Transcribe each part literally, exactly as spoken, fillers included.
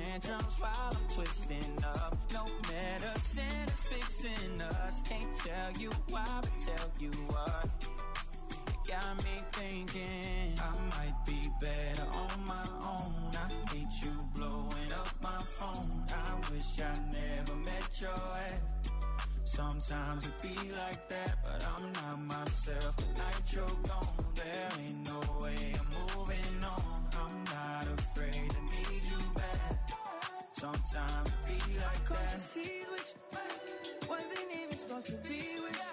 tantrums while I'm twisting up. No medicine is fixing us. Can't tell you why, but tell you what. Got me thinking I might be better on my own. I hate you blowing up my phone. I wish I never met your ex. Sometimes it be like that, but I'm not myself. The night you're gone, there ain't no way I'm moving on. I'm not afraid to need you back. Sometimes it be like that. Cause you see which wasn't even supposed to be with you.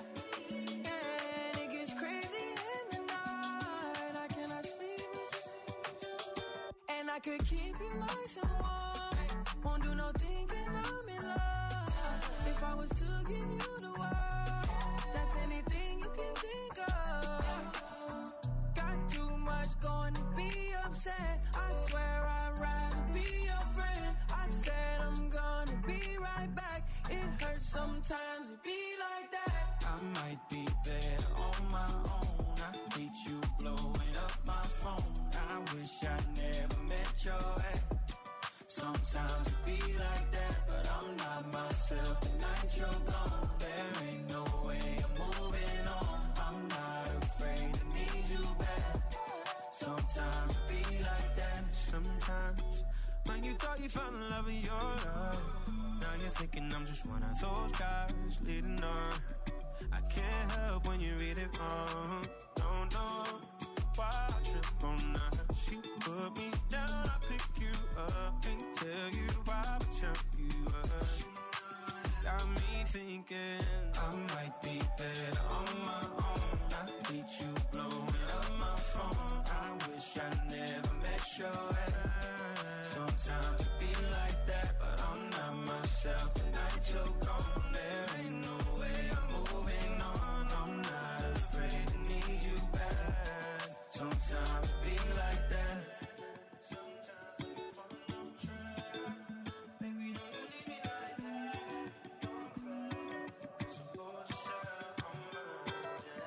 And it gets crazy in the night. I cannot sleep with you. And I could keep you nice and warm. Won't do no thinking I'm in love. If I was to give you the world, that's anything you can think of. Got too much going to be upset. I swear I'd rather be your friend. I said I'm gonna be right back. It hurts sometimes to be like that. I might be better on my own. I hate you blowing up my phone. I wish I never met your ex. Sometimes it be like that, but I'm not myself. The night you're gone, there ain't no way I'm moving on. I'm not afraid to need you back. Sometimes it be like that. Sometimes when you thought you found the love of your life, now you're thinking I'm just one of those guys leading on. I can't help when you read it wrong. Don't know why I trip on that. She put me down, I pick you up. Can't tell you why, but tell you up. Got me thinking I might be better on my own. I hate you blowing up my phone. I wish I never met your ex. Sometimes it be like that, but I'm not myself. The night you're gone, there ain't no way I'm moving on. I'm not afraid to need you back. Sometimes it be like that. Sometimes we fall on track. Baby, don't you leave me like that. Don't cry, 'cause I'm bored to shut on my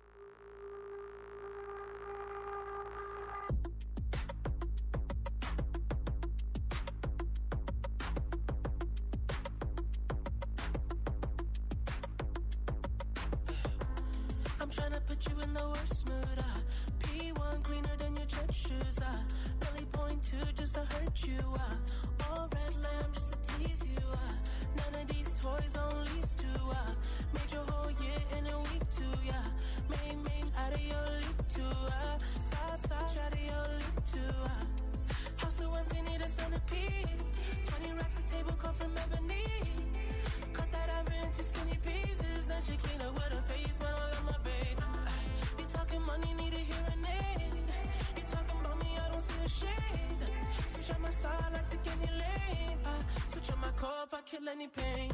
I'm tryna put you in the worst mood. Uh. P one cleaner than your church shoes. Uh. Really point two just to hurt you. Uh. All red lamb just to tease you. Uh. None of these toys on lease to. Uh. Made your whole year in a week too. Yeah. Main main out of your league too. Uh. Side side out of your league too. Uh. House so empty, need a centerpiece. Twenty racks a table come from ebony. Cut that ever into skinny pieces. Then she clean up with her face, but I love my baby. You talking money, need a hearing aid. You talking about me, I don't see a shade. Switch on my side, I take any lane. Uh, switch on my core if I kill any pain.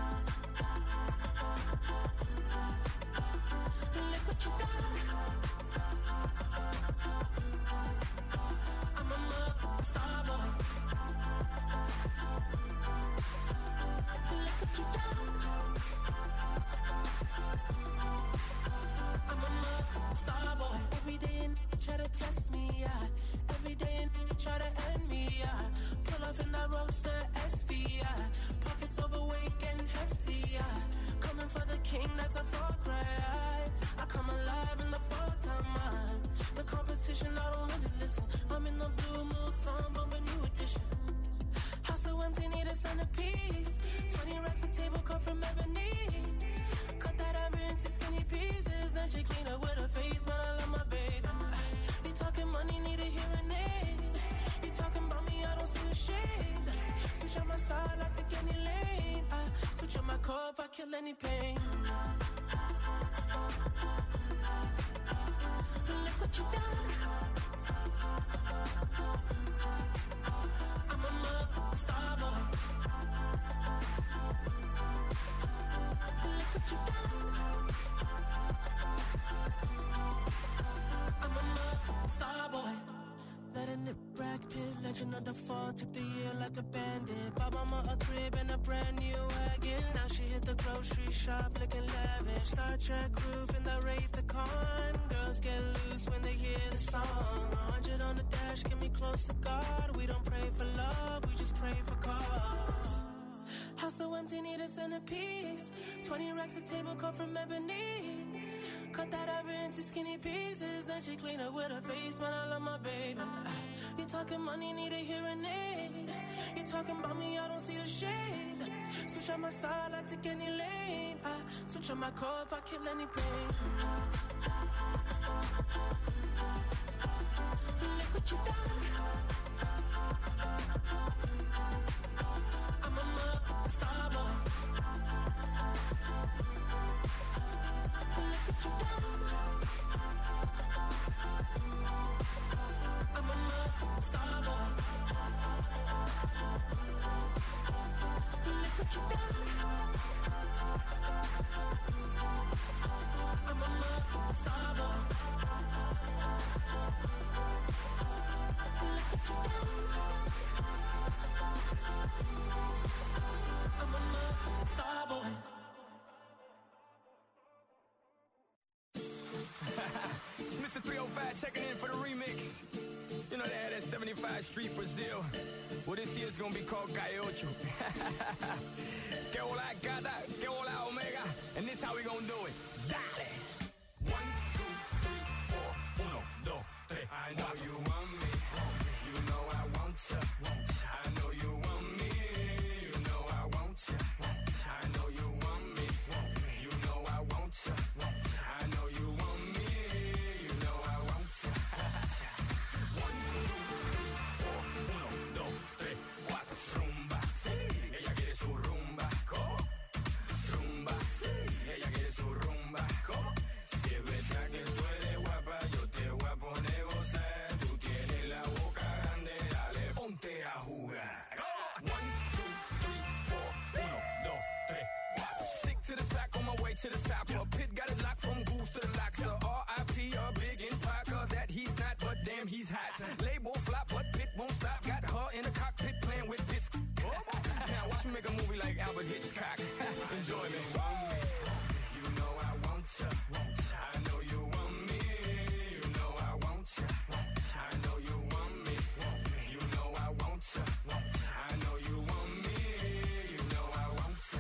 Look what you done. I'm a mother, star boy. Look what you done. I'm a mother, star boy. Every day and try to test me, yeah. Every day and try to end me, yeah. Pull off in that roadster S V, yeah. Pockets overweight and hefty, yeah. Coming for the king, that's a far cry. I come alive in the full-time mind. The competition, I don't really listen. I'm in the blue moon song, but a new edition. House so empty, need a centerpiece. Twenty racks a table come from ebony. Cut that ever into skinny pieces. Then she clean up with her face, but I love my baby. You talking money, need a hearing aid. You talking about me, I don't see a shade. Switch on my side, I take any lane. I switch on my core if I kill any pain. Look what you done. I'm a mother, star boy. Look what you done. I'm a mother, star boy. Letting it Brad Pitt, legend of the fall, took the year like a bandit. Bought mama a crib and a brand new wagon. Now she hit the grocery shop looking lavish. Star Trek roof in the Wraith the Con. Girls get loose when they hear the song. A hundred on the dash, get me close to God. We don't pray for love, we just pray for empty, need a centerpiece. Twenty racks a table come from ebony. Cut that ever into skinny pieces. Then she clean up with her face, man, I love my baby. You talking money, need a hearing aid. You talking about me, I don't see the shade. Switch on my side, I take any lane. I switch on my car if I kill any pain. Look what you done. I'm a star boy. Look what you done. I'm a star boy. Look what you done. I'm a star boy. Look what you done. I'm a star boy. It's Mister three oh five checking in for the remix. You know they had that seventy-five Street Brazil. Well, this year's gonna be called Gaiocho. Que hola gata, que hola omega. And this how we gonna do it. Dale! One, two, three, four, uno, dos, tres. I know you want me. You know I want ya. I know you want me. You know I want ya. I know you want me. You know I want ya. I know you want me. You know I want ya. One, two, three, four, uno, dos, tres, cuatro. Rumba, sí. Ella quiere su rumba, co. Rumba, sí. Ella quiere su rumba, co. Si es verdad que tú eres guapa, yo te voy a poner gozar. Tú tienes la boca grande, dale, ponte a jugar. One, two, three, four, uno, dos, tres, cuatro. Stick to the track on my way to the top. A pit got it locked from goose to the locks. R I P a big in Parker that he's not, but damn he's hot. Label flop, but Pit won't stop. Got her in the cockpit playing with bits. Now watch me make a movie like Albert Hitchcock. Enjoy me. You know I want ya. I know you want me. You know I want ya. I know you want me. You know I want ya. I know you want me. You know I want ya.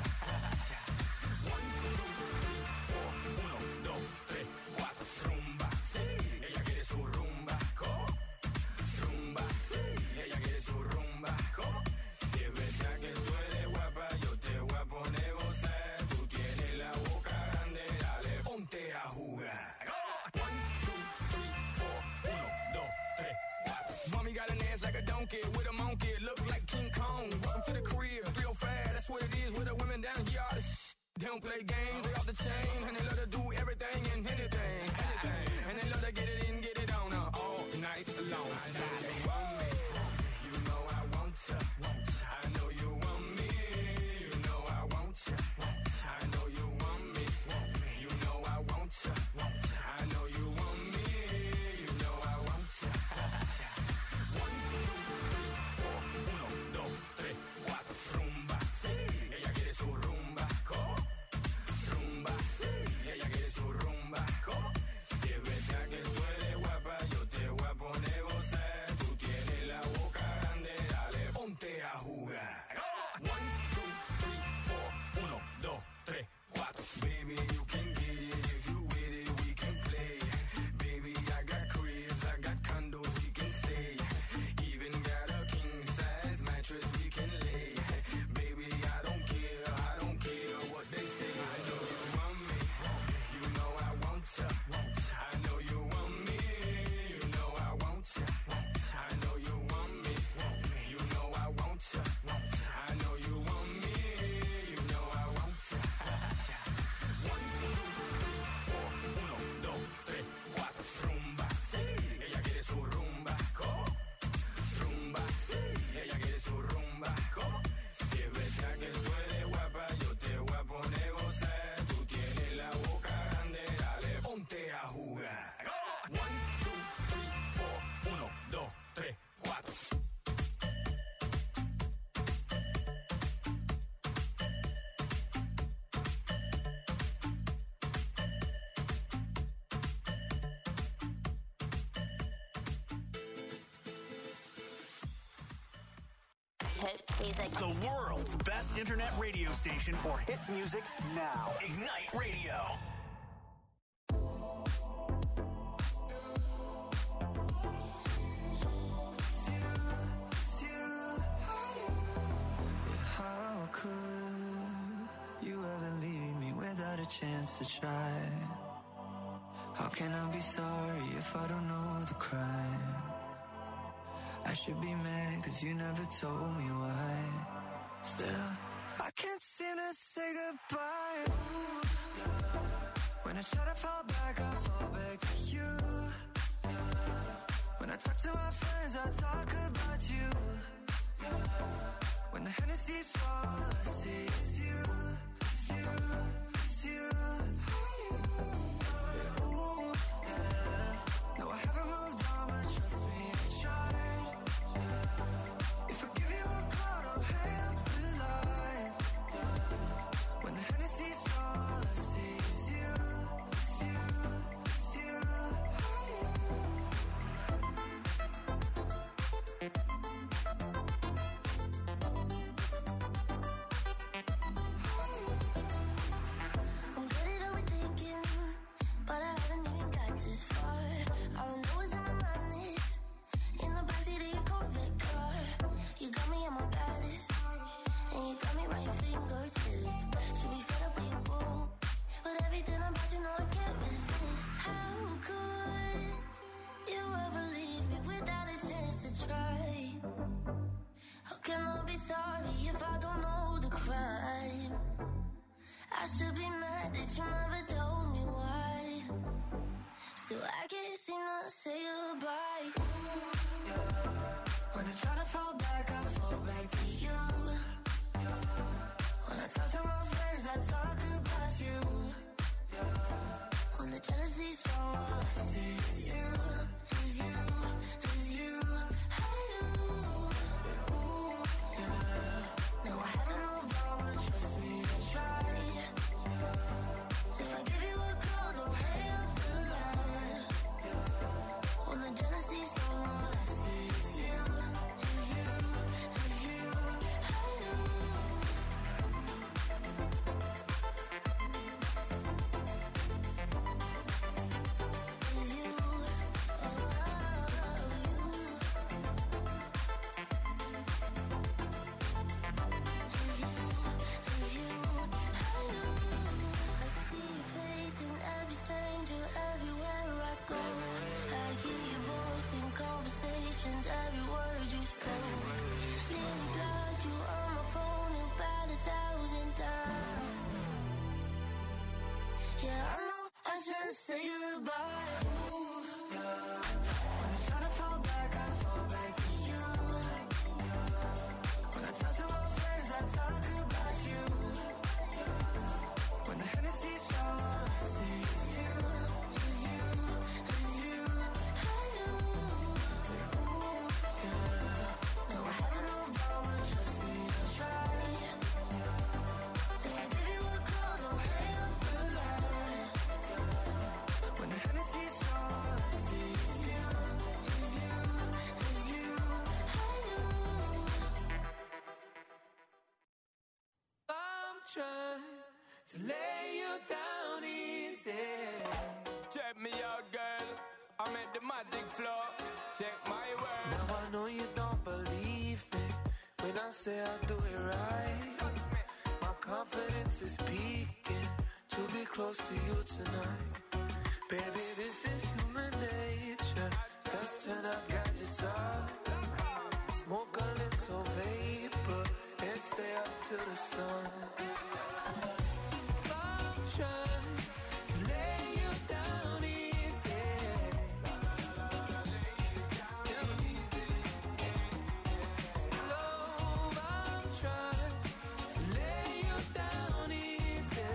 One, two, three, four, uno, dos, tres, cuatro. Rumba, sí. Ella quiere su rumba, co. Rumba, sí. Ella quiere su rumba, co. Si es verdad que tú eres guapa, yo te voy a poner gozar. Tú tienes la boca grande, dale, ponte a jugar. One, two, three, four, uno, dos, tres, cuatro. Mommy got an ass like a donkey with a monkey, look like King Kong. Welcome to the crib, three oh five, that's what it is with the women down here. All the sh- they don't play games, they off the chain, and they love to do everything and anything, anything. And they love to get it in, get it on uh, all night long. I know you want me, you know I want ya. I know you want me, you know I want ya. I know you want me, you know I want ya. I know you want me, you know I want ya. One, two, three, four, uno, dos, tres, cuatro. Rumba, sí. Ella quiere su rumba, co. Rumba, sí. Ella quiere su rumba, co. Si es verdad que tú eres guapa, yo te voy a poner gozar. Tú tienes la boca grande, dale, ponte a jugar. One, two, three, four, uno, dos, tres, cuatro. Baby, you can get it if you with it, we can play. Baby, I got cribs, I got condos, we can stay. Even got a king size mattress we can lay. Baby, I don't care, I don't care what they say. I know you want me, you know I want ya. I know you want me, you know I want ya. I know you want me, you know I want ya. hit music. The world's best internet radio station for hit music now. Ignite Radio. How could you ever leave me without a chance to try? How can I be sorry if I don't know the crime? I should be mad cause you never told me why. Still, I can't seem to say goodbye. Ooh, yeah. When I try to fall back, I fall back to you. Yeah. When I talk to my friends, I talk about you. Yeah. When the Hennessy's all I see is you, it's you, it's you. Yeah, ooh, yeah. No, I haven't moved on, but trust me, I tried. Yeah. If I give you a call, don't hang up the line. Yeah. When the Hennessy's all I see is you, it's you, it's you. I'm good at overthinking, but I haven't even got this far. All I know is in my mind is in the backseat of your Corvette car. You got me at my baddest, and you got me right your fingertip. Should be fed up with your boo, but everything about you know I can't resist. How could you ever leave me without a chance to try? How can I be sorry if I don't know the crime? I should be mad that you never told me why. Still, I can't seem to say goodbye. Ooh, yeah. When I try to fall back, I fall back to you. Yeah. When I talk to my friends, I talk about you. Yeah. When the jealousy's strong, all I see is you, is you, is you. I do. Ooh, yeah. No, I haven't moved on, but trust me, I tried. If I give you a call, don't hang up the line. When the jealousy's strong, all I see is you, is you, is you. I do. Is you, oh, you. Is you, is you. I do. I see your face in every stranger everywhere I go. I hear your voice in conversations, every word you spoke. Nearly blocked you on my phone about a thousand times. Yeah, I know I should say goodbye. Ooh, yeah. When I try to fall back, I fall back to you. Yeah. When I talk to my friends, I talk about you. Yeah. When the Hennessy's strong, all I see is you, is you, is you. I do. Ooh, yeah. No, I haven't moved on, but trust me, I tried. If I give you a call, don't hang up the line. When the Hennessy's strong, all I see is you, is you, is you. I do. I'm trying to lay you down easy. Check me out, girl. I'm at the magic floor. Check my word. Now I know you don't believe me when I say I do it right. My confidence is peaking to be close to you tonight. Baby, this is human nature. Let's turn our gadgets off. Smoke a little vapor and stay up till the sun. I'm trying to lay you down easy. Slow, I'm trying to lay you down easy.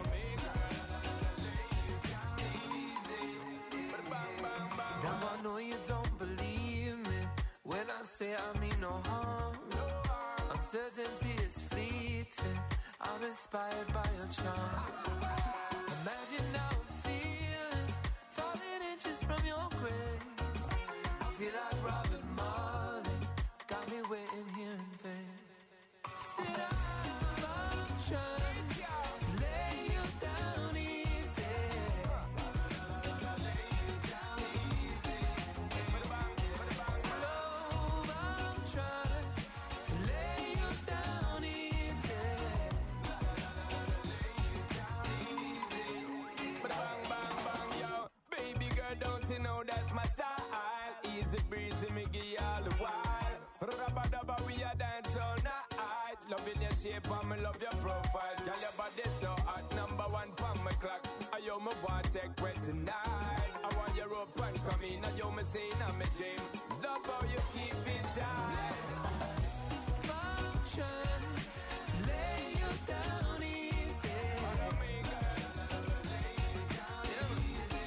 Now I know you don't believe me when I say I mean no harm. Uncertainty is fleeting. I'm inspired by your charms. Imagine how I'm feeling, falling inches from your grace. I feel like Robin Marley, got me waiting here in vain. loving your shape and me love your profile. Girl, your body so hot, number one pon my clock. I you me want take well tonight. I want your rope and come in. I you me say in my dream. Love how you keep it tight. I'm trying to lay you down easy. Follow me, girl. Lay you down easy.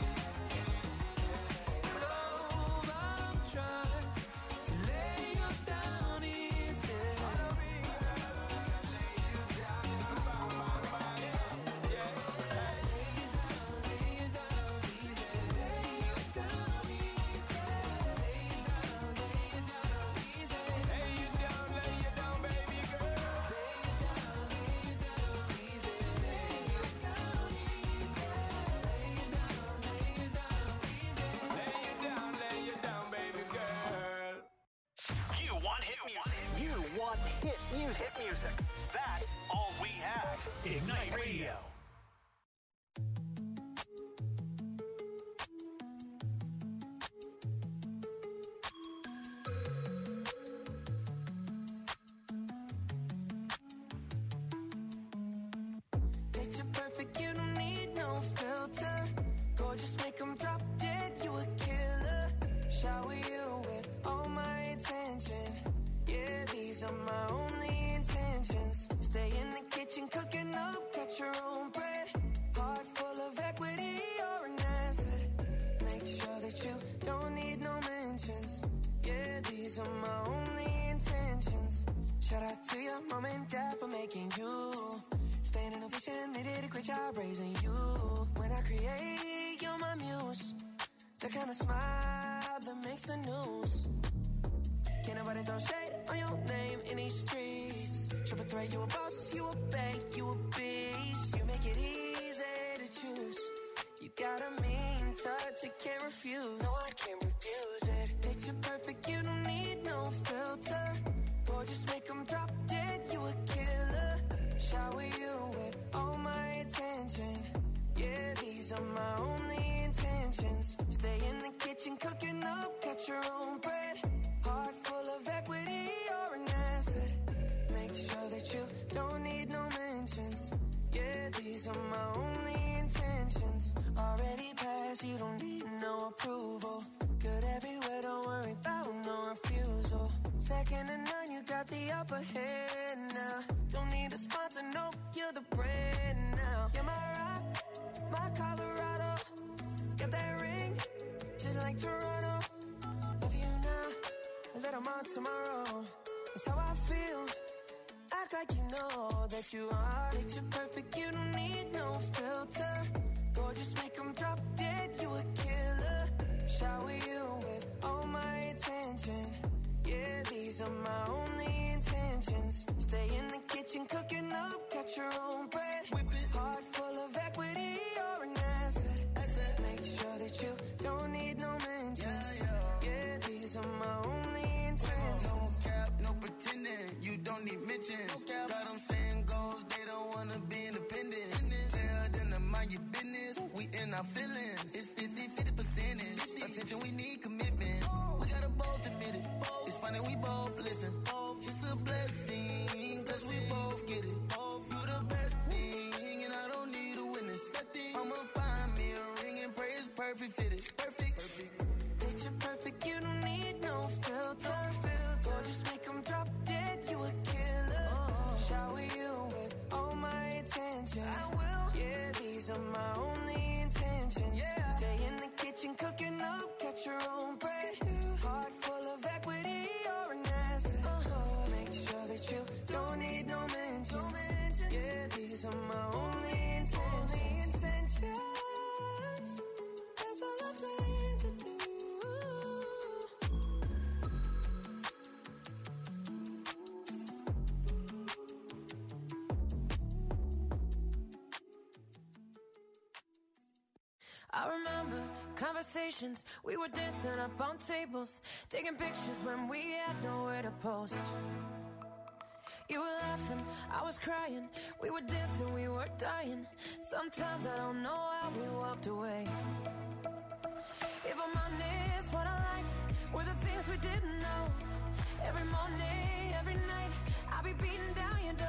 Love, I'm trying to lay you down easy. Follow me, girl. Lay you down. Bang, bang, bang. Yeah. Lay you down easy. Lay you down easy. Lay you down, lay you down easy. Lay you down, lay you down, baby girl. Lay you down, lay you down easy. Lay you down easy. Lay you down, lay you down easy. Lay you down, lay you down, baby girl. You want hit music. You want hit music. Hit music. That's all we have. Ignite Radio. Picture perfect, you don't need no filter. Gorgeous, make 'em drop dead, you a killer. Shower you with all my attention. Yeah, these are my only intentions. Stay in the kitchen, cooking up, got your own bread. Heart full of equity, you're an asset. Make sure that you don't need no mentions. Yeah, these are my only intentions. Shout out to your mom and dad for making you. Staying in a vision, they did a great job raising you. When I create, you're my muse. The kind of smile that makes the news. Can't nobody throw shade on your name in these streets. Triple threat, you a boss, you a bank, you a beast. You make it easy to choose. You got a mean touch, I can't refuse. No, I can't refuse it. Picture perfect, you don't need no filter. Gorgeous, make 'em drop dead, you a killer. Shower you with all my attention. Yeah, these are my only intentions. Stay in the kitchen, cooking up, got your own bread. Heart full of equity, you're an asset. Make sure that you don't need no mentions. Yeah, these are my only intentions. Already passed, you don't need no approval. Good everywhere, don't worry about no refusal. Second to none, you got the upper hand now. Don't need a sponsor, no, you're the brand now. You're my rock, my Colorado. Got that ring, just like Toronto. Love you now, let 'em on tomorrow. That's how I feel. Act like you know that you are. Picture perfect, you don't need no filter. Gorgeous, make 'em drop dead, you a killer. Shower you with all my attention. Yeah, these are my only intentions. Stay in the kitchen, cooking up, got your own bread. Whip it. Heart full of equity, you're an asset. asset. Make sure that you don't need no mentions. Yeah, yeah. Yeah, these are my only intentions. No cap, no pretending, you don't need mentions. No got them saying goals, they don't wanna be independent. Tell them to mind your business, we in our feelings. It's fifty, fifty percentage. Attention, we need commitment. We gotta both admit it. It's funny, we both listen. It's a blessing, cause we both get it. You the best thing, and I don't need a witness. I'ma find me a ring and pray it's perfect fitted. Perfect. Picture perfect, you don't need no filter. Gorgeous, make 'em drop dead, you a killer. Shower you with all my attention. I will. Yeah, these are my only intentions. Yeah. Stay in the kitchen, cooking up, got your own bread. Heart full of equity, you're an asset. Uh-huh. Make sure that you don't need no mentions. Yeah, these are my only intentions. Only intentions. That's all I plan to do. I remember conversations, we were dancing up on tables, taking pictures when we had nowhere to post. You were laughing, I was crying, we were dancing, we were dying. Sometimes I don't know how we walked away. If I'm honest, what I liked were the things we didn't know. Every morning, every night, I'll be beating down your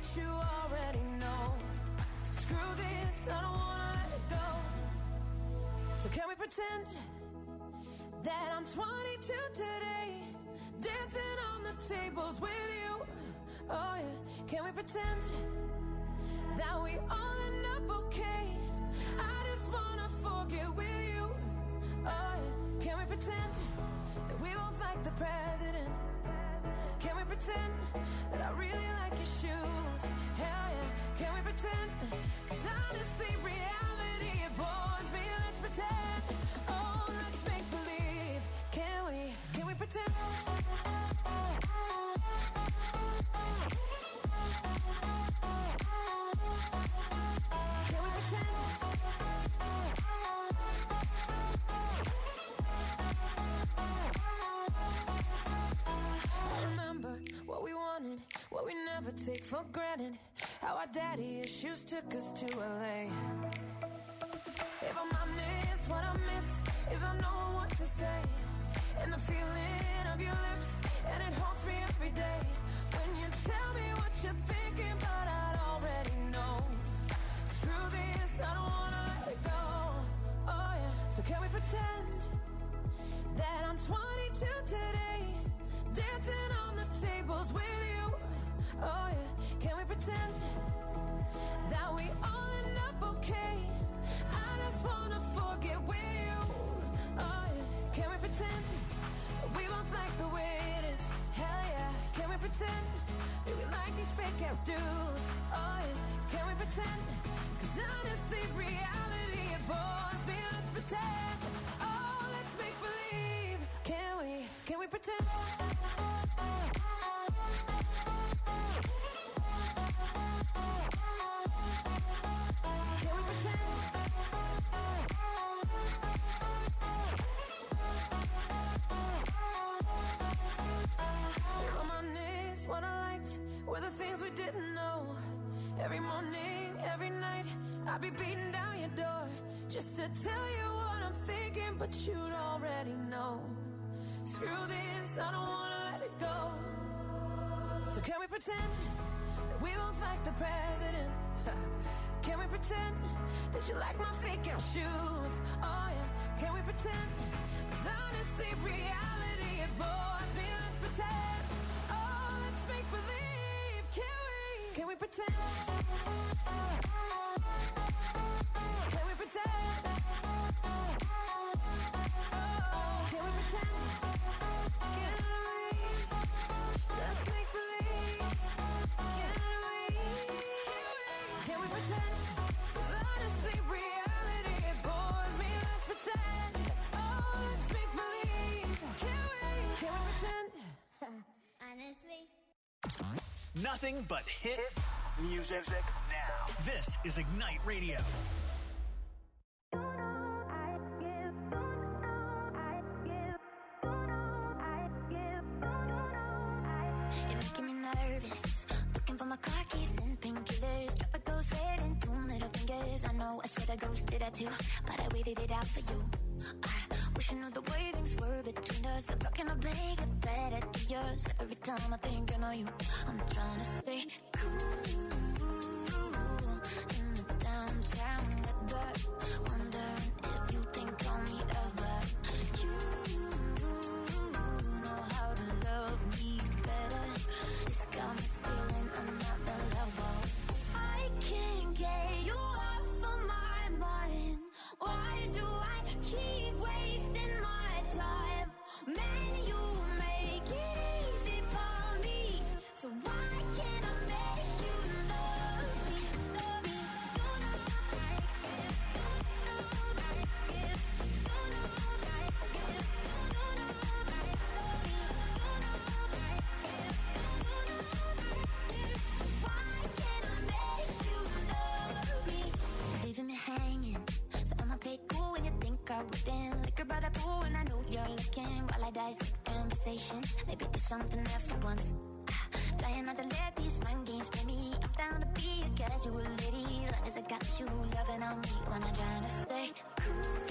you already know. Screw this, I don't wanna let it go. So can we pretend that I'm twenty-two today, dancing on the tables with you? Oh yeah, can we pretend that we all end up okay? I just wanna forget with you. Oh yeah, can we pretend that we both like the president? Can we pretend that I really like your shoes? Hell yeah, can we pretend? Cause honestly, reality, it bores me. Let's pretend. Oh, let's make believe. Can we? Can we pretend? Can we pretend? I remember what we wanted, what we never take for granted. How our daddy issues took us to L A. If I'm honest, what I miss is I know what to say. And the feeling of your lips, and it haunts me every day. When you tell me what you're thinking, but I'd already know. Screw this, I don't wanna let it go. Oh yeah, so can we pretend that I'm twenty-two today, dancing on the tables with you? Oh yeah, can we pretend that we all end up okay? I just wanna forget with you. Oh yeah, can we pretend that we both like the way it is? Hell yeah, can we pretend that we like these fake out dudes? Oh yeah, can we pretend? Cause honestly, reality, it bores me. Let's pretend. Oh, let's make believe. Can we? Can we pretend? Can we pretend? If I'm honest, what I liked were the things we didn't know. Every morning, every night, I'd be beating down your door just to tell you what I'm thinking, but you'd already know. Screw this, I don't wanna let it go. So can we pretend that we both like the president? Can we pretend that you like my fake out shoes? Oh yeah, can we pretend? Cause honestly, reality, it bores me. Let's pretend. Oh, let's make believe. Can we? Can we pretend? Can we pretend? Oh, can we pretend? Can we? Let's make believe. Can we? Can we pretend? 'Cause honestly, reality, it bores me. Let's pretend. Oh, let's make believe. Can we? Can we pretend? Honestly. Nothing but hit music now. This is Ignite Radio. You're making me nervous. Looking for my car keys and painkillers. Drop a ghost head and two middle fingers. I know I should've ghosted that too, but I waited it out for you. I wish you knew the way things were between us. I'm rocking a big and better to yours. Every time I think I know you, I'm trying to stay cool in the downtown weather. Wondering if you think on me ever. You know how to love me better. It's got me feeling I'm not the level. I can't get you off of my mind. Why do I keep wasting my time? Man, you make it easy for me. So why can't I make you love me? Love me. You know like it. You know like it. You know like it. You know like love me. You know like it. You know like it. Why can't I make you love me? Leaving me hanging. So I'ma play cool when you think I wouldn't. Liquor by the pool and I know you're looking. While I dissect conversations, maybe there's something there for once. Ah, trying not to let these mind games play me. I'm down to be a casual lady, long as I got you loving on me when I'm trying to stay cool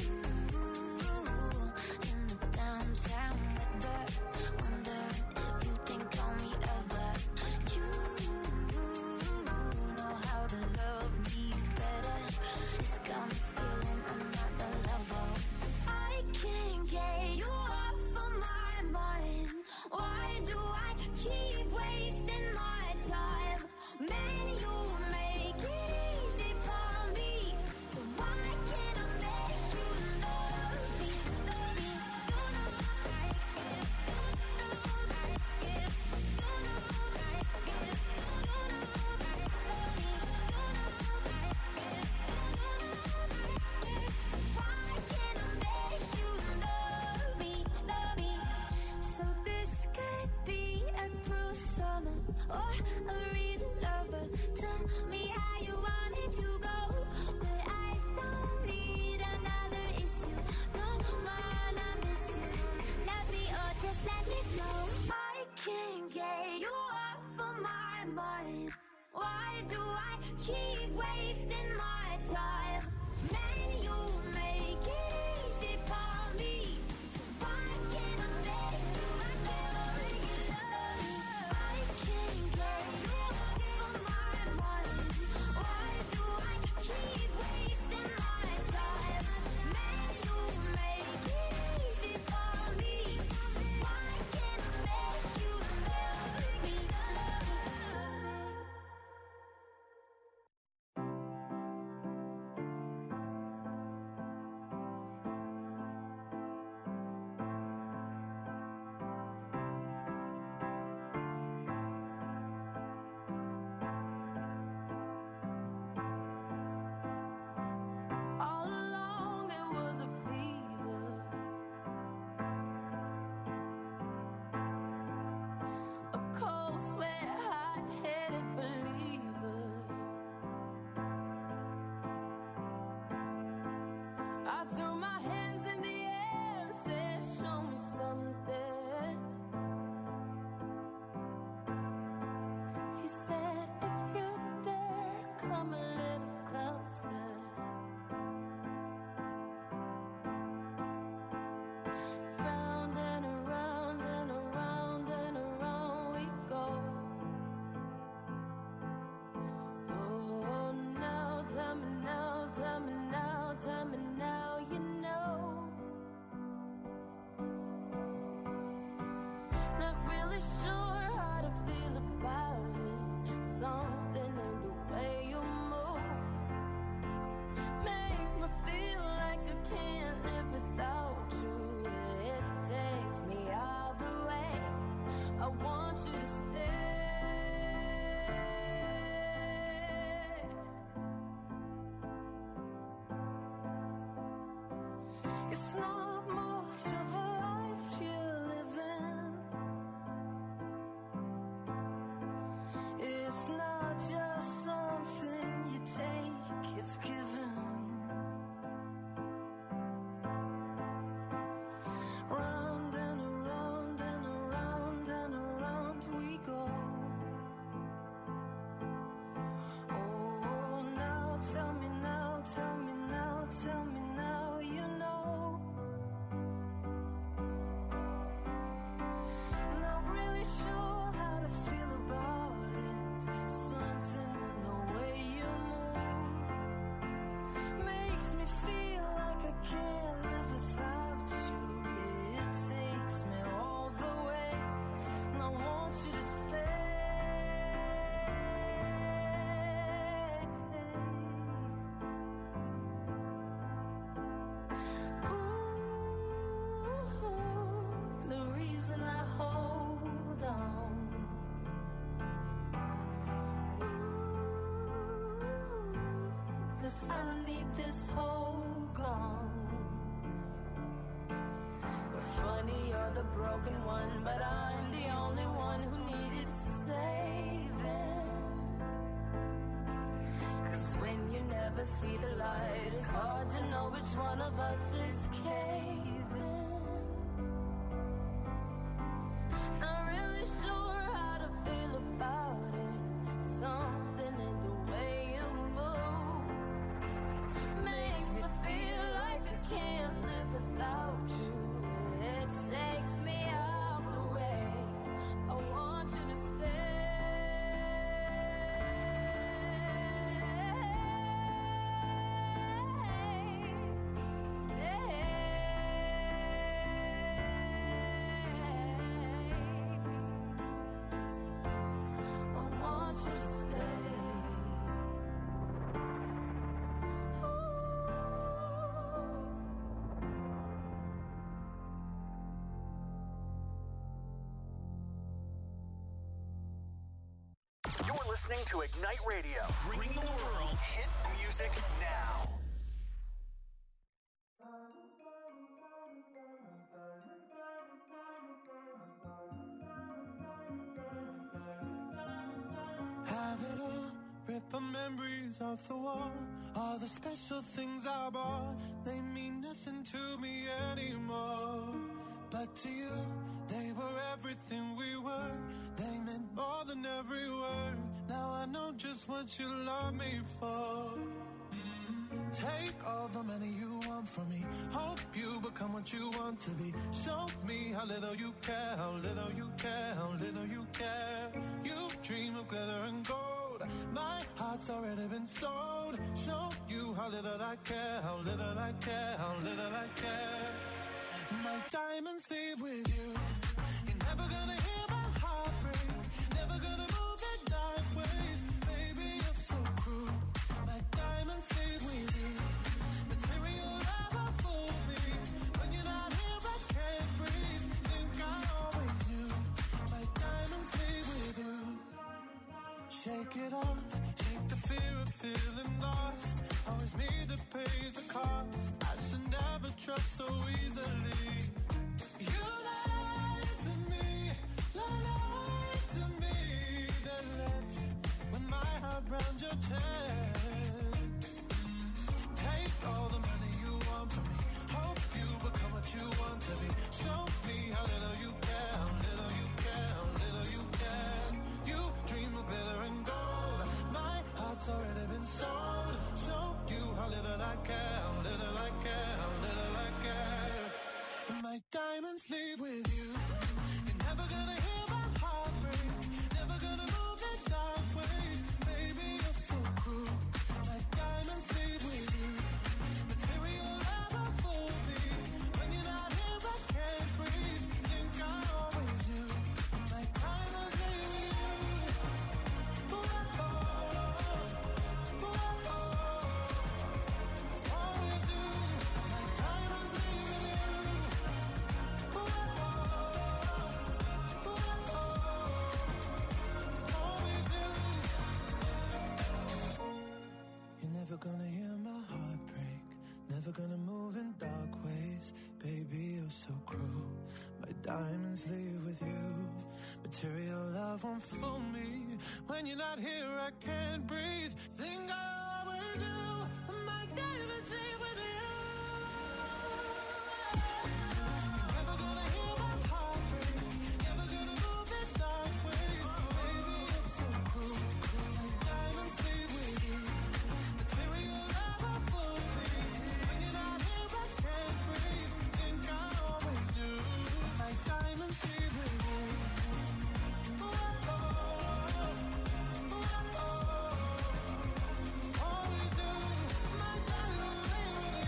in the downtown weather. Wondering if you think on me ever. You mind. Why do I keep wasting my time? Man, you make it easy for me. Why can't I make you feel regular? I can't get you from my mind. Why do I keep wasting my time? Man, you make it easy for me. Why can't I make you feel regular? All along it was a fever, a cold sweat, hot-headed believer. I threw my hands in the air and said, show me something. He said, if you dare, come a little closer. Round and around and around and around we go. Oh, now tell me now, tell me now, tell me now, you know. Not really sure how to feel about it. Something in the way you move makes me feel like I can't live without you. It takes me all the way. I want you to stay. It's not much of a life you're living. It's not just something you take, it's given. Round and around and around and around we go. Oh, now tell me now, tell me now, tell me now, you know. Not really sure how to feel about it. Something in the way you move makes me feel like I can't live without you. It takes me all the way, and I want you to stay. Ooh, the reason I hold on. Ooh, 'cause I need this whole gone. Funny, you're the broken one, but I'm the only one who needed saving. 'Cause when you never see the light, it's hard to know which one of us is caving. Not really sure how to feel about it. Something in the way you move makes me feel like I can't live without you. It takes me out the way. I want you to stay. I want you to stay. You're listening to Ignite Radio, bringing the world hit music now. Have it all, rip the memories off the wall. All the special things I bought, they mean nothing to me anymore. But to you, they were everything we were. They meant more than every word. know just what you love me for. Take all the money you want from me. Hope you become what you want to be. Show me how little you care, how little you care, how little you care. You dream of glitter and gold. My heart's already been sold. Show you how little I care, how little I care, how little I care. My diamonds leave with you. You're never gonna hear my heart break. Never gonna move in dark ways. Baby, you're so cruel. My diamonds leave with you. Material never fooled me. When you're not here, I can't breathe. Think I always knew. My diamonds leave with you. Shake it off. Shake the fear of feeling lost. Always me that pays the cost. I should never trust so easily. You lied to me, lied to me. Then left with my heart round your chest. Take all the money you want from me. Hope you become what you want to be. Show me how little you care, how little you care, how little you care. You dream of glitter and gold. My heart's already been sold. Show you how little I care, how little I care, how little I care. My diamonds leave with you. You're never gonna hear my heart break. Never gonna move in dark ways. Baby, you're so cruel. My diamonds leave with you. Material never fooled me. When you're not here, I can't breathe. Think I always knew. My diamonds leave with you. Ooh, oh, ooh, oh, always knew. My diamonds leave with you. Ooh, oh, ooh, oh, always knew. You're never gonna hear my heart break. Never gonna move in dark ways. Baby, you're so cruel. My diamonds leave with you. Material love won't fool me. When you're not here, I can't breathe. Think I always do. My diamonds leave with you. You're never gonna hear my heart break. Never gonna move in dark ways. Baby, you're so cruel. My diamonds leave with you. Material never fooled me. When you're not here, I can't breathe. Think I always knew. My diamonds leave with you. Ooh, oh, ooh, oh, always knew. My diamonds leave with you.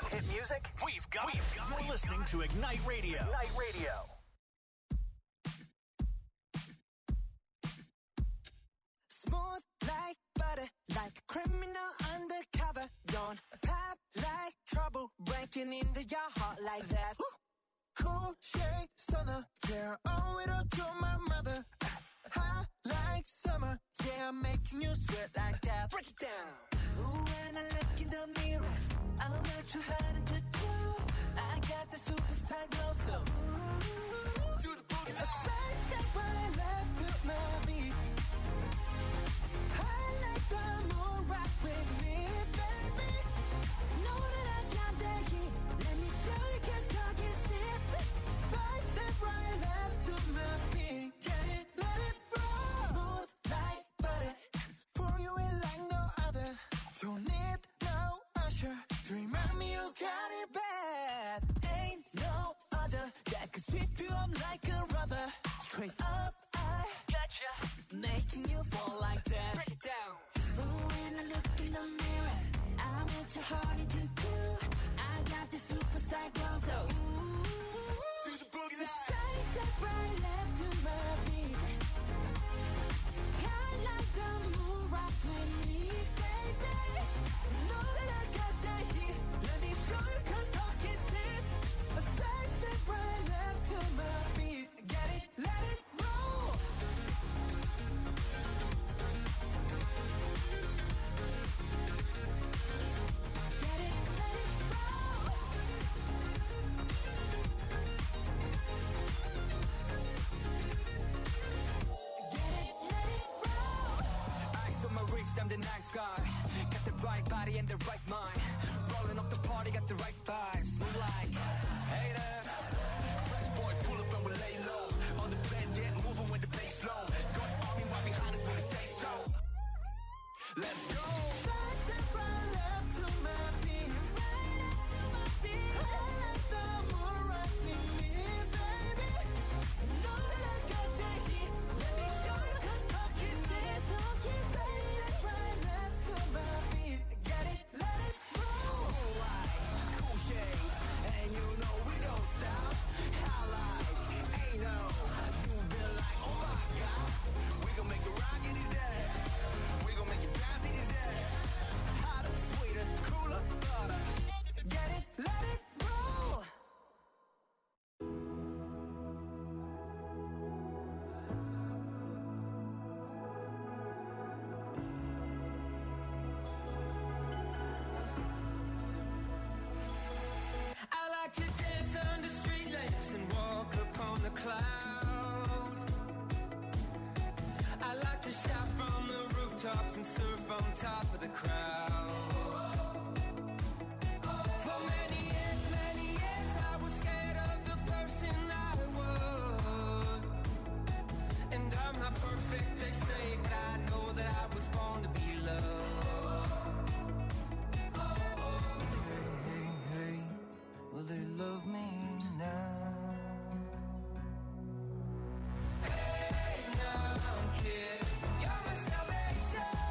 hit music? We've got it. You're listening to Ignite Radio. Ignite Radio. Smooth like butter, like a criminal undercover. Don't pop like trouble, breaking into your heart like that. Cool shade stunner, yeah, owe it all to my mother. Hot like summer, yeah, I'm making you sweat like that. Break it down. Ooh, when I look in the mirror, I'm not too hard to do. I got the superstar glow, so ooh, Do the boogie a side step right left to my beat. I like the moon rock with me, baby. Know that I got that heat. Let me show you, 'cause talk is cheap. Side step right left to my beat. Get it, let it roll. Smooth like butter. Pour you in like no other. Don't need no usher to remind me you got it bad. Ain't no other that could sweep you up like a rubber. Straight up, I gotcha, making you fall like that. Break it down. Ooh, when I look in the mirror, I'm what your heart to do. I got the superstar glow, so ooh, Do the boogie line. side step right left to my beat. I like the moon rock with me, baby. Know that I got that heat. Let me show you, 'cause talk is cheap. A side step right left to my beat. Get it, let it roll. Get it, let it roll. Get it, let it roll. Ice on my wrist, I'm the nice guy. Got the right body and the right mind. Rolling up the party, got the right vibes. Move like haters. Fresh boy, pull up and we lay low. All the players get moving with the bass low. Got army right behind us when we say so. Let's go. Side step right left to my beat. I like the moon rock with me, baby. Know that I got that heat. Let me show you, 'cause talk is cheap. Talk is Side step right left to my beat. Get it, let it roll. Cool shade, and you know we don't stop. Highlight, ain't no. You been like, oh my God. We gon' make it rock in his head. We gon' make it bounce in his head. Hotter, sweeter, cooler, butter. Get it, let it roll. I like to dance under street lamps and walk upon the clouds. I like to shout from the rooftops and surf on top of the crowd. For many years, many years, I was scared of the person I was. And I'm not perfect, they say, but I know that I was born to be loved. Hey, hey, hey, will they love me now? Hey, now I'm kidding, you're my salvation.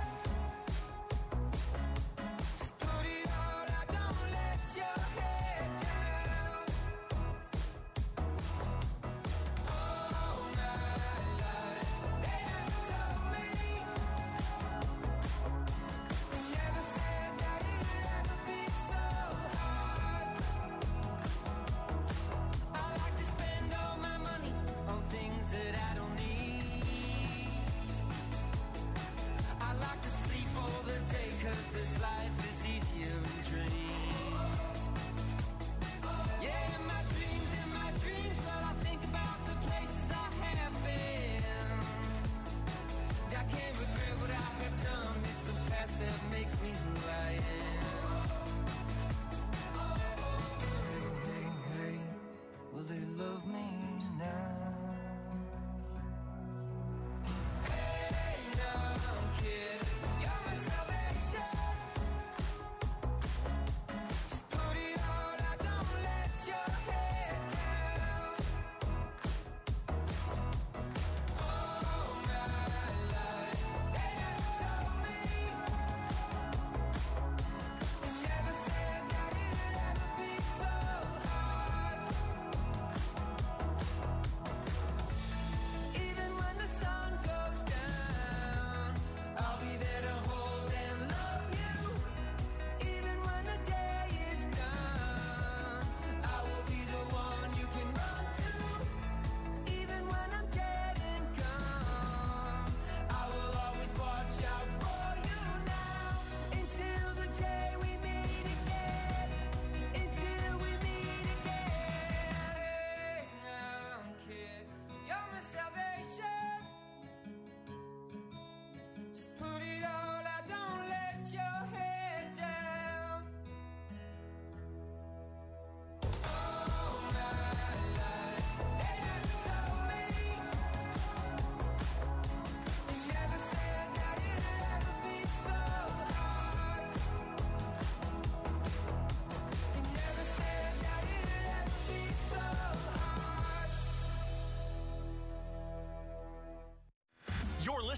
Just put it all out, don't let your head down. All my life, they never told me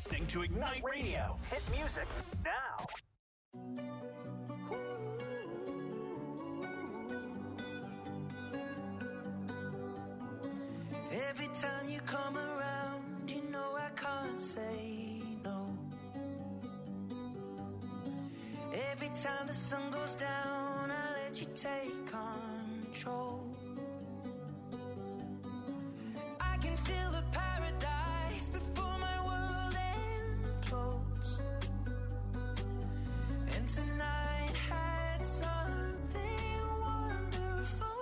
listening to Ignite Radio. Hit music now. Every time you come around, you know I can't say no. Every time the sun goes down, I let you take control. I can feel the paradise before my world implodes. And tonight had something wonderful.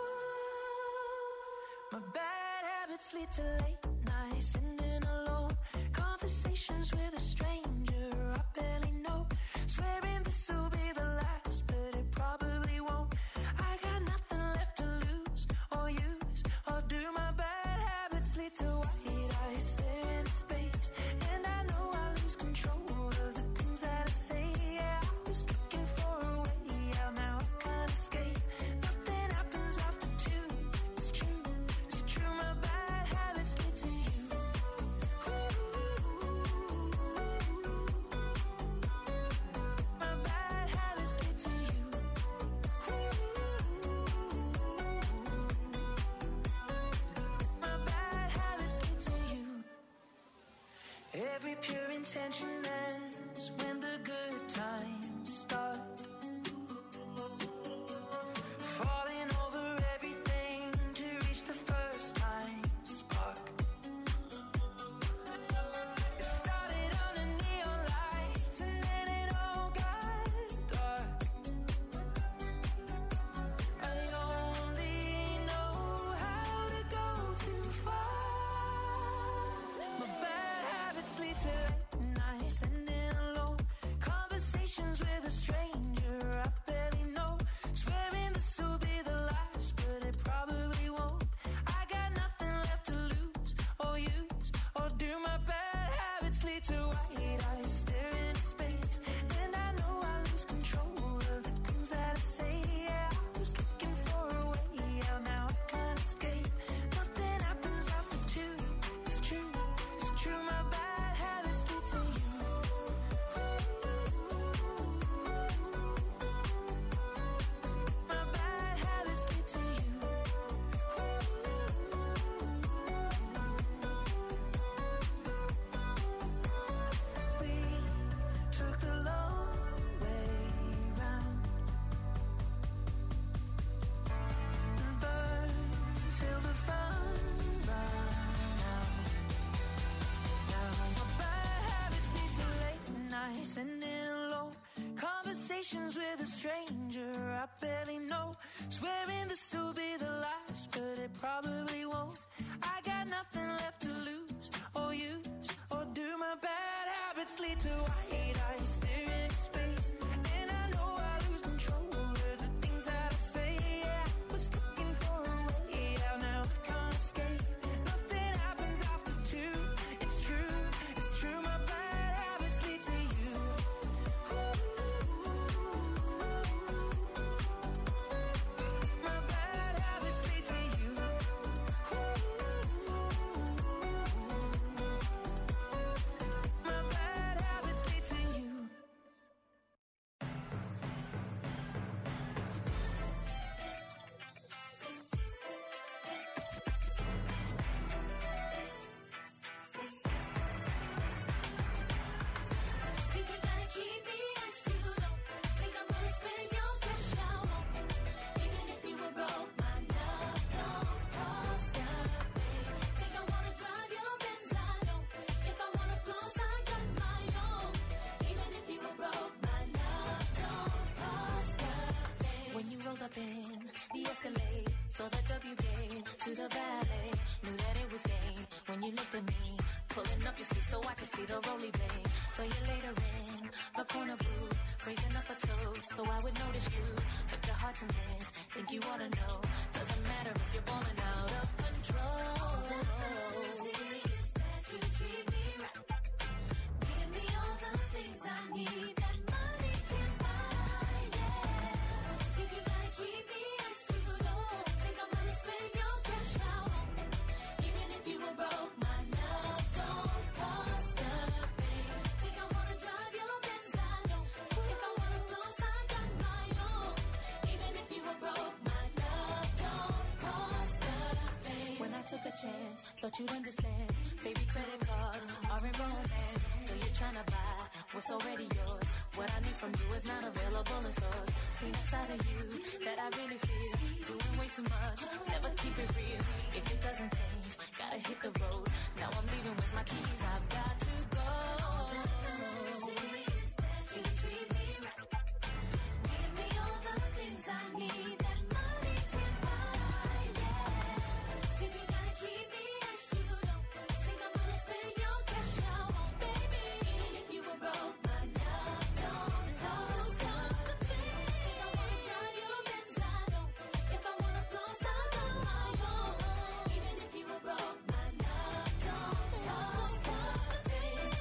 My bad habits lead to late nights, sitting alone. Conversations with a stranger I barely know. Swearing this will be the last, but it probably won't. I got nothing left to lose or use or do. My bad habits lead to white eyes staring into space, and I know I lose control of the things that I say. Yeah, I was looking for a way out, now I can't escape. Nothing happens after two. It's true, it's true. My bad habits lead to you. My bad habits lead to you. My bad habits lead to you. Every pure intention ends when the good times start. Falling over everything to reach the first time spark. It started under neon lights and then it all got dark. I only know how to go too far. My bad habits lead to late nights, sitting alone. Conversations with a stranger I barely know. Swearing this will be the last, but it probably won't. I got nothing left to lose or use or do. My bad habits lead to white eyes staring into space, and I know I lose control of the things that I say. Yeah, I was looking for a way out, now I can't escape. Nothing happens after two. It's true, it's true. My bad habits lead to you. My bad habits lead to you. We took the long way round and burned till the fun ran out. Now my bad habits lead to late nights, sitting alone. Conversations with a stranger I barely know. Swearing this will be the last, but it probably won't. I got nothing left to lose or use or do. My bad habits lead to white eyes staring into space, and I know I lose control of the things that I say. Yeah, I was looking for a way out, now I can't escape. Nothing happens after two. It's true, it's true. My bad habits lead to you. My bad habits lead to you. My bad habits lead to you. Think you gotta keep me as you don't think I'm gonna spend your cash out on me. Even if you were broke, my love don't cost a thing. Think I wanna drive your Benz, I don't. If I wanna clothes, I got my own. Even if you were broke, my love don't cost a thing. When you rolled up in the Escalade, saw the W game to the ballet, knew that it was game. When you looked at me, pulling up your sleeve so I could see the roly blade. So you later in the corner booth, raising up a toast so I would notice you. But you're hard to miss, think you ought to know. Doesn't matter if you're balling out of control. All I see is that you treat me right. Give me all the things I need that money can buy, yeah. Think you gotta keep me as you don't think I'm gonna spend your cash out on me. Even if you were broke, my love don't cost a thing. thought you'd understand. Baby, credit cards are in romance. So you're trying to buy what's already yours. What I need from you is not available in stores. See the side of you that I really feel. Doing way too much, never keep it real. If it doesn't change, gotta hit the road. Now I'm leaving with my keys, I've got to go. You treat me right. Give me all the things I need that money can buy, yeah. Think you gotta keep me as you don't think I'm gonna spend your cash out on, baby. Even if you were broke, my love don't cost the thing. Think I wanna drive your Benz, I don't. If I wanna floss, I on my own. Even if you were broke, my love don't cost the thing.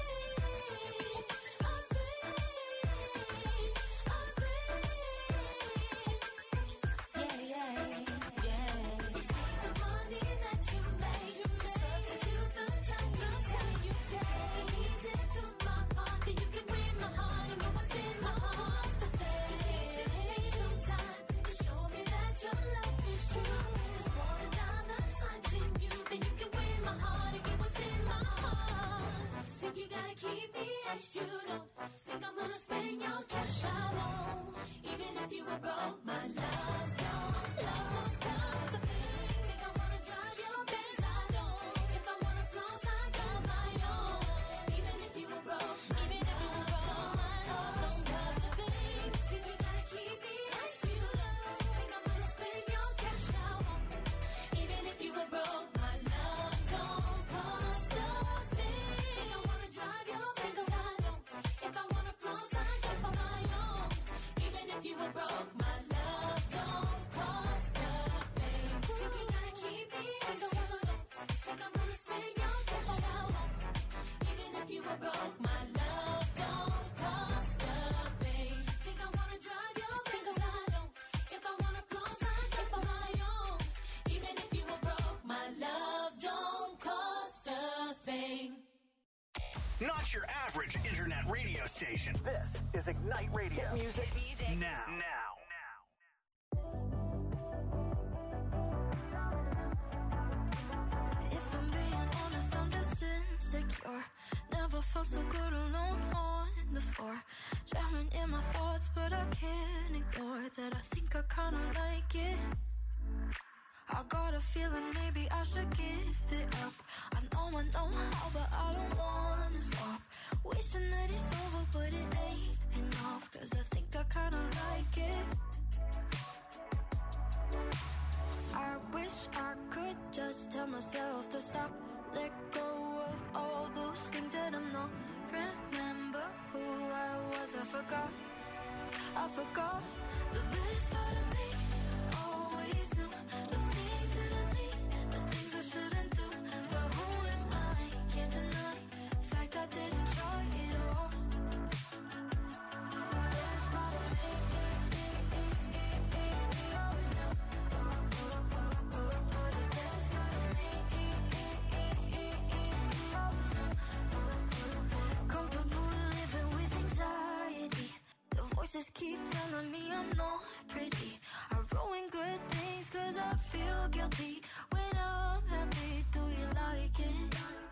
You gotta keep me as you don't think I'm gonna spend your cash I won't. Even if you were broke, my love don't love cost the thing. Think I wanna drive your Benz, I don't. If I wanna floss, I got my own. Even if you were broke, even if you were broke, my love don't cost the thing. Think you gotta keep me as you don't think I'm gonna spend your cash I won't. Even if you were broke, my love don't cost the thing. Think I wanna drive your Benz, I don't. If I wanna floss, I got for my own. Even if you were broke, my love don't cost a thing. Think you gotta keep me as you don't think I'm gonna spend your cash I won't. Even if you were broke, my love don't cost a thing. Think I wanna drive your Benz, I don't. If I wanna floss, I got for my own. Even if you were broke, my love don't cost a thing. Not your average internet radio station. This is Ignite Radio. Hit music, now. Now. If I'm being honest, I'm just insecure. Never felt so good alone on the floor. Drowning in my thoughts, but I can't ignore that. I think I kinda like it. I got a feeling maybe I should give it up. I know I know how, but I don't wanna stop. Wishing that it's over, but it ain't enough. Cause I think I kinda like it. I wish I could just tell myself to stop. Let go of all those things that I'm not. Remember who I was, I forgot. I forgot the best part of me. Always knew the things that I need, the things I shouldn't do. But who am I? Can't deny the fact I didn't try it all. The best part of me is always know. The best part of me is always know. Comfortable living with anxiety. The voices keep telling me I'm not pretty. I ruin good things cause I feel guilty. When I'm happy, do you like it?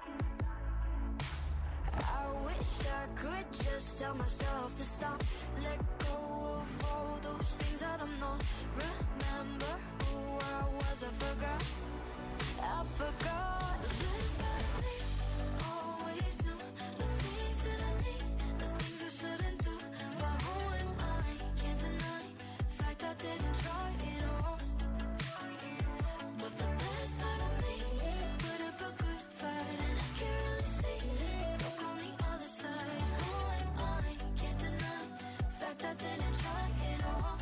I wish I could just tell myself to stop. Let go of all those things that I'm not. Remember who I was, I forgot. I forgot the best part of me. Always knew the things that I need, the things I shouldn't do. But who am I? Can't deny the fact I didn't try it all. But the best part of me put up a good fight, and I can't really see it's stuck on the other side. Who am I? Can't deny the fact I didn't try it all.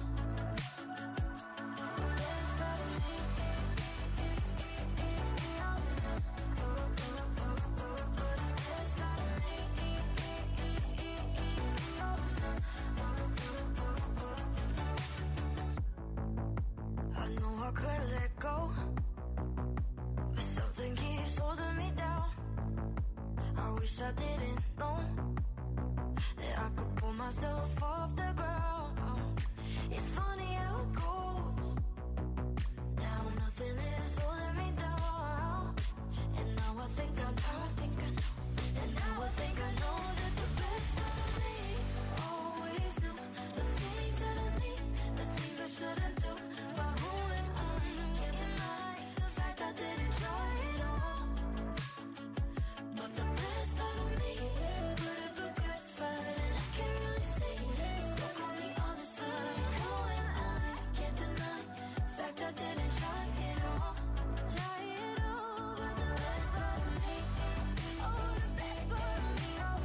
The best part of me is always know. The best part of me is always know. I know I could let go, but something keeps holding me down. I wish I didn't know that I could pull myself off the ground. It's funny how it goes. Now nothing is holding me down, and now I think I know, I think I know. And now I think I know that the best part of me always knew the things that I need, the things I shouldn't do. But who am I? Can't deny the fact I didn't try it all. But the best part of me put up a good fight, and I can't really see it's stuck on the other side. Who am I? Can't deny the fact I didn't try it all. Try it all, but the best part of me, oh, the best part of me, oh,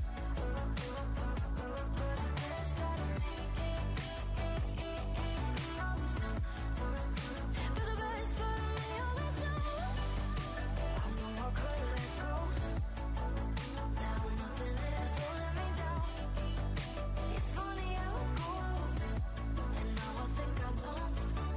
but the best part of me, but the best part of me always knows. I know I could let go. Now nothing is holding me down. It's funny how it goes, and now I think I don't.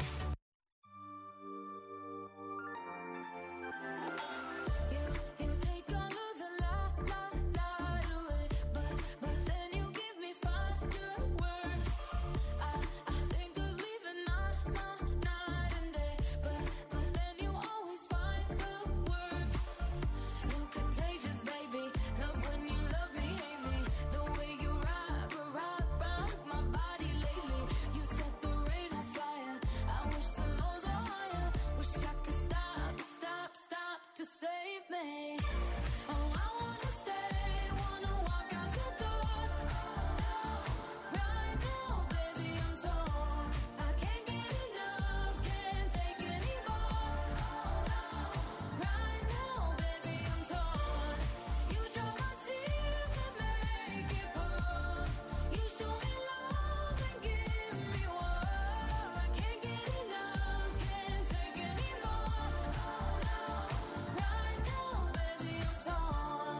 You, you take all of the light, light, light away, but, but then you give me fireworks. I, I think of leaving night, night, night and day, but, but then you always find the words. You're contagious, baby. Love when you love me, hate me. The way you rock, rock, rock my body lately. You set the rain on fire. I wish the lows were higher. Wish I could stop, stop, stop to save me. Oh, I wanna stay, wanna walk out the door. Right now, baby, I'm torn. I can't get enough, can't take anymore. Right now, baby, I'm torn. You dry my tears and make it pour. You show me love and give me war. I can't get enough, can't take anymore. Right now, baby, I'm torn.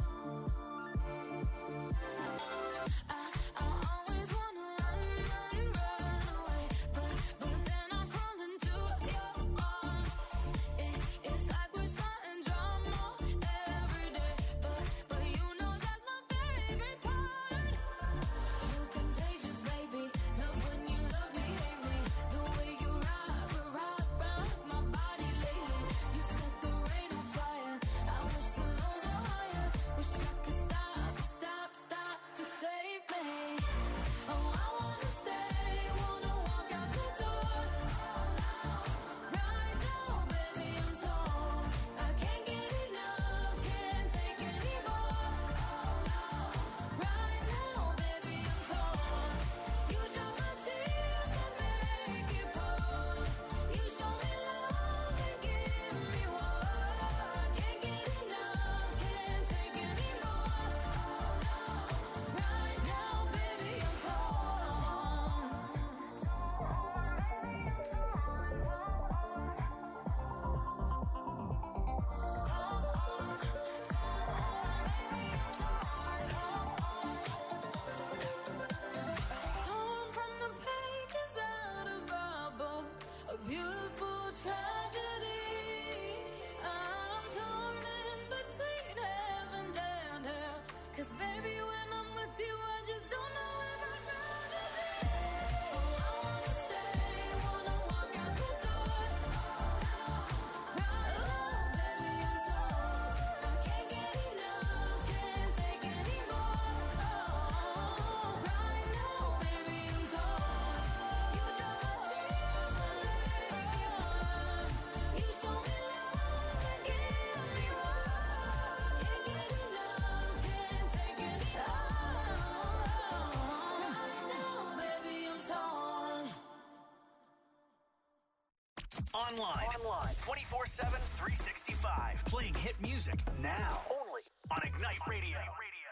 I, I always wanna run, run, run away, but, but then I crawl into your arms. It, it's like we're starting drama every day, but, but you know that's my favorite part. You're contagious, baby. Love when you love me, hate me. The way you rock, rock, rock my body lately. You set the rain on fire. I wish the lows were higher. Wish I could stop, stop, stop to save me. Oh, I wanna stay, wanna walk out the door. Right now, baby, I'm torn. I can't get enough, can't take anymore. Right now, baby, I'm torn. You dry my tears and make it pour. You show me love and give me war. I can't get enough, can't take anymore. Right now, baby, I'm torn. Baby, I'm torn, torn from the pages out of our book, a beautiful tragedy. I'm torn in between heaven and hell, 'cause baby, when I'm with you, I just don't know if I'd rather be. Oh, I wanna stay, wanna walk out the door. Right now, baby, I'm torn. I can't get enough, can't take anymore. Oh, right now, baby, I'm torn. You dry my tears and make it burn. You show me love and give me war. Can't get enough, can't take anymore. Right now, baby, I'm torn. Online. Online. twenty-four seven, three sixty-five. Playing hit music now. Only on Ignite Radio.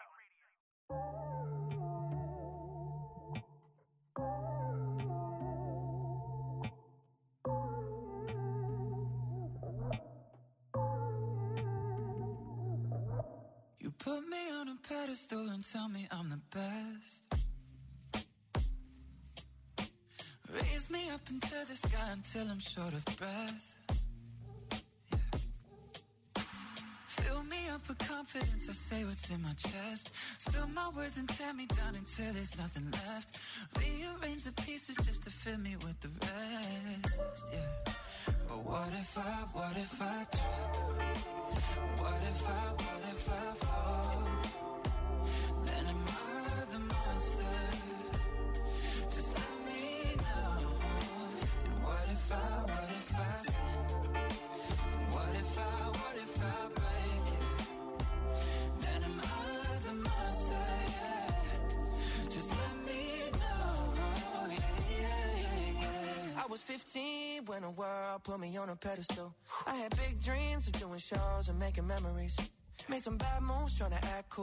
You put me on a pedestal and tell me I'm the best. Raise me up into the sky until I'm short of breath. Yeah. Fill me up with confidence, I say what's in my chest. Spill my words and tear me down until there's nothing left. Rearrange the pieces just to fill me with the rest, yeah. But what if I, what if I trip? What if I, what if I fall? Then am I the monster? Just let me know. And what if I, what if I sin? And what if I, what if I break it? Then am I the monster, yeah. Just let me know, yeah, yeah, yeah, yeah. I was fifteen when the world put me on a pedestal. I had big dreams of doing shows and making memories. Made some bad moves trying to act cool.